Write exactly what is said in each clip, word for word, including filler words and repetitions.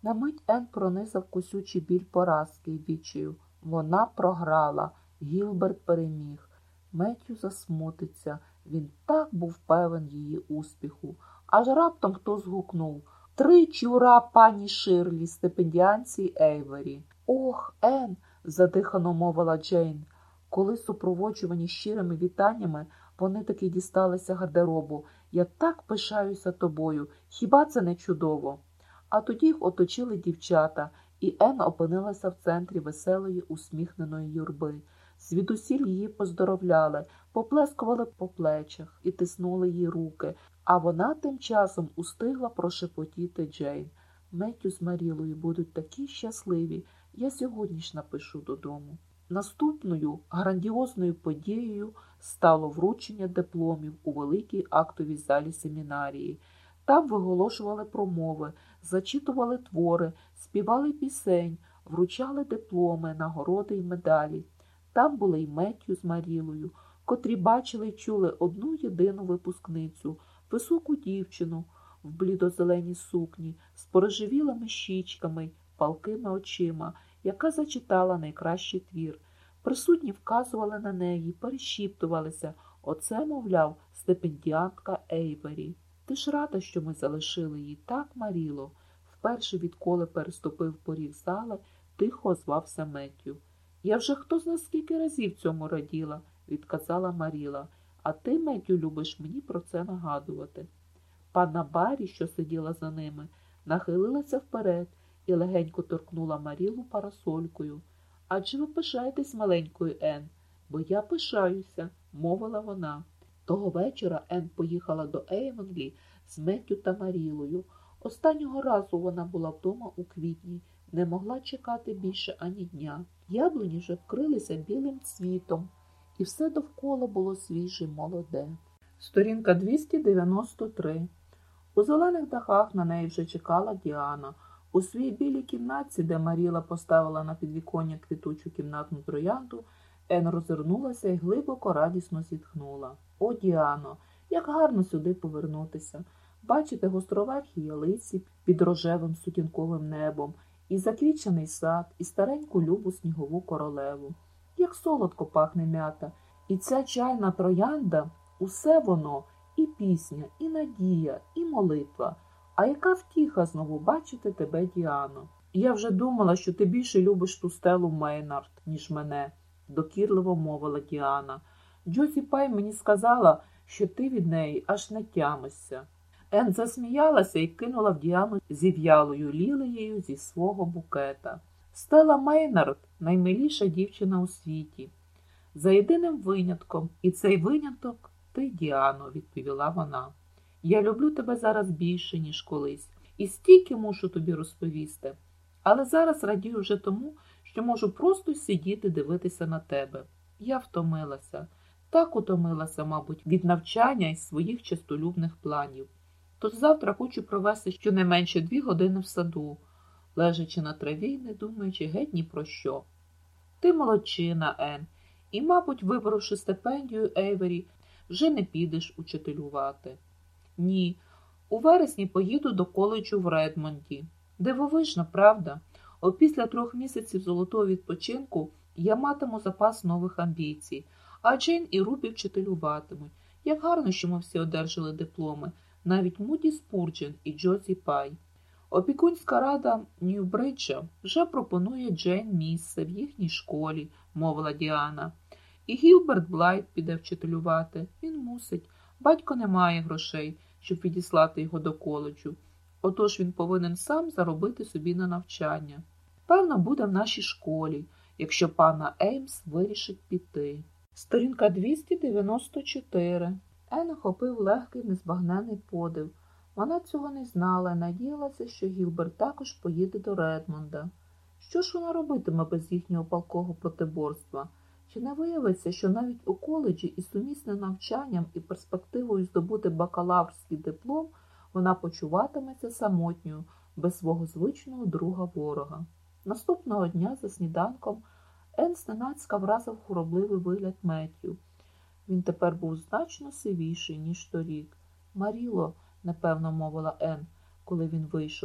На мить Ен пронизав кусючий біль поразки й відчаю. Вона програла. Гілберт переміг. Меттью засмутиться. Він так був певен її успіху. Аж раптом хто згукнув: «Тричі ура, пані Ширлі, стипендіанці Ейвері!» «Ох, Ен!» – задихано мовила Джейн, коли, супроводжувані щирими вітаннями, вони таки дісталися гардеробу. «Я так пишаюся тобою. Хіба це не чудово?» А тоді їх оточили дівчата, і Ен опинилася в центрі веселої усміхненої юрби. Звідусіль її поздоровляли, поплескували по плечах і тиснули їй руки, а вона тим часом устигла прошепотіти Джейн: «Меттью з Марілою будуть такі щасливі, я сьогодні ж напишу додому». Наступною грандіозною подією стало вручення дипломів у великій актовій залі семінарії. Там виголошували промови, зачитували твори, співали пісень, вручали дипломи, нагороди й медалі. Там були й Меттью з Марілою, котрі бачили й чули одну єдину випускницю, високу дівчину в блідозеленій сукні, з порожевілими щічками й палкими очима, яка зачитала найкращий твір. Присутні вказували на неї, перешіптувалися: «Оце, мовляв, стипендіантка Ейвері». «Ти ж рада, що ми залишили її, так, Маріло?» Вперше, відколи переступив поріг зали, тихо озвався Меттью. «Я вже хто зна скільки разів цьому раділа», – відказала Маріла. «А ти, Меттью, любиш мені про це нагадувати». Панна Баррі, що сиділа за ними, нахилилася вперед і легенько торкнула Марілу парасолькою. «Адже ви пишаєтесь маленькою Ен?» «Бо я пишаюся», – мовила вона. Того вечора Ен поїхала до Ейвонлі з Меттью та Марілою. Останнього разу вона була вдома у квітні, не могла чекати більше ані дня. Яблуні вже вкрилися білим цвітом, і все довкола було свіже й молоде. Сторінка двісті дев'яносто три. У зелених дахах на неї вже чекала Діана. У своїй білій кімнатці, де Маріла поставила на підвіконня квітучу кімнатну троянду, Ен розвернулася і глибоко радісно зітхнула. «О, Діано, як гарно сюди повернутися! Бачити гостроверхі ялиці під рожевим сутінковим небом, і заквічений сад, і стареньку любу снігову королеву. Як солодко пахне м'ята, і ця чайна троянда – усе воно, і пісня, і надія, і молитва. А яка втіха знову бачити тебе, Діано! Я вже думала, що ти більше любиш ту Стелу Мейнард, ніж мене», – докірливо мовила Діана. «Джозі Пай мені сказала, що ти від неї аж не тямишся». Ен засміялася і кинула в Діану зів'ялою лілією зі свого букета. «Стела Мейнард – наймиліша дівчина у світі. За єдиним винятком, і цей виняток – ти, Діано», – відповіла вона. «Я люблю тебе зараз більше, ніж колись, і стільки мушу тобі розповісти. Але зараз радію вже тому, що можу просто сидіти дивитися на тебе. Я втомилася. Так утомилася, мабуть, від навчання і своїх честолюбних планів. Тож завтра хочу провести щонайменше дві години в саду, лежачи на траві, не думаючи геть ні про що. Ти молодчина, Ен, і, мабуть, виборовши стипендію Ейвері, вже не підеш учителювати». «Ні, у вересні поїду до коледжу в Редмонді». «Дивовижно, правда? Опісля трьох місяців золотого відпочинку я матиму запас нових амбіцій, а Джейн і Рубі вчителюватимуть. Як гарно, що ми всі одержали дипломи, навіть Муді Спурджен і Джозі Пай. Опікунська рада Нью-Бриджа вже пропонує Джейн місце в їхній школі», – мовила Діана. «І Гілберт Блайт піде вчителювати. Він мусить. Батько не має грошей, щоб відіслати його до коледжу. Отож він повинен сам заробити собі на навчання. Певно, буде в нашій школі, якщо панна Еймс вирішить піти». Сторінка двісті дев'яносто чотири. Ен охопив легкий незбагненний подив. Вона цього не знала і надіялася, що Гілберт також поїде до Редмонда. Що ж вона робитиме без їхнього палкого протиборства? Чи не виявиться, що навіть у коледжі із сумісним навчанням і перспективою здобути бакалаврський диплом вона почуватиметься самотньою, без свого звичного друга-ворога? Наступного дня за сніданком Ен зненацька вразив хворобливий вигляд Меттью. Він тепер був значно сивіший, ніж торік. «Маріло», – непевно мовила Ен, коли він вийшов, –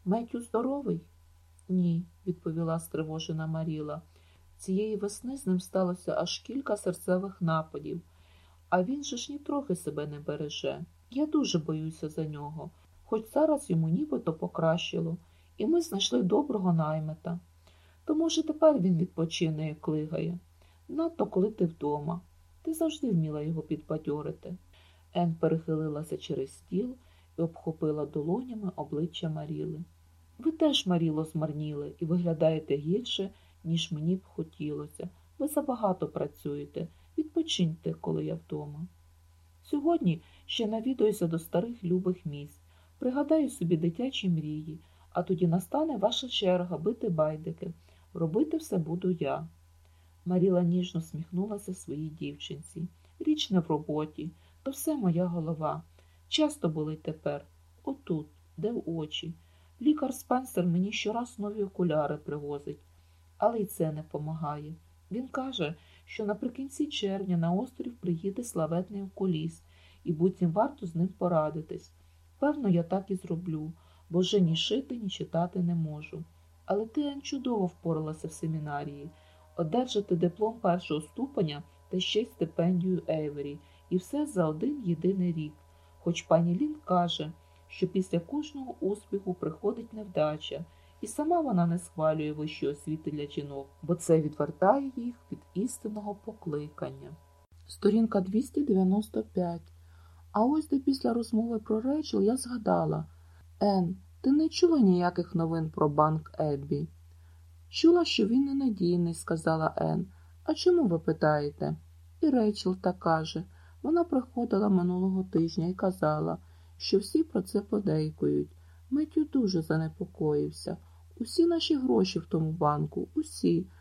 Меттю здоровий? Ні, відповіла стривожена Маріла. Цієї весни з ним сталося аж кілька серцевих нападів. А він же ж нітрохи себе не береже. Я дуже боюся за нього, хоч зараз йому нібито покращило, і ми знайшли доброго наймита. То, може, тепер він відпочине, як клигає. Надто, коли ти вдома. Ти завжди вміла його підбадьорити. Ен перехилилася через стіл і обхопила долонями обличчя Маріли. Ви теж, Маріло, змарніли і виглядаєте гірше, ніж мені б хотілося. Ви забагато працюєте. Відпочиньте, коли я вдома. Сьогодні ще навідаюся до старих любих місць, пригадаю собі дитячі мрії, а тоді настане ваша черга бити байдики. Робити все буду я. Маріла ніжно сміхнулася своїй дівчинці. Річ не в роботі, то все моя голова. Часто болить тепер. Отут, де в очі. Лікар Спенсер мені щораз нові окуляри привозить. Але й це не помагає. Він каже, що наприкінці червня на острів приїде славетний окуліст, і буцім варто з ним порадитись. Певно, я так і зроблю, бо вже ні шити, ні читати не можу. Але ти, Ен, чудово впоралася в семінарії. Одержати диплом першого ступеня та ще й стипендію Ейвері. І все за один єдиний рік. Хоч пані Лін каже, що після кожного успіху приходить невдача, і сама вона не схвалює вищої освіти для жінок, бо це відвертає їх від істинного покликання. Сторінка двісті дев'яносто п'ять. А ось де після розмови про Рейчел я згадала. Ен, ти не чула ніяких новин про банк Еббі? Чула, що він ненадійний, сказала Ен. А чому ви питаєте? І Рейчел так каже. Вона приходила минулого тижня і казала, що всі про це подейкують. Меттю дуже занепокоївся. Усі наші гроші в тому банку, усі.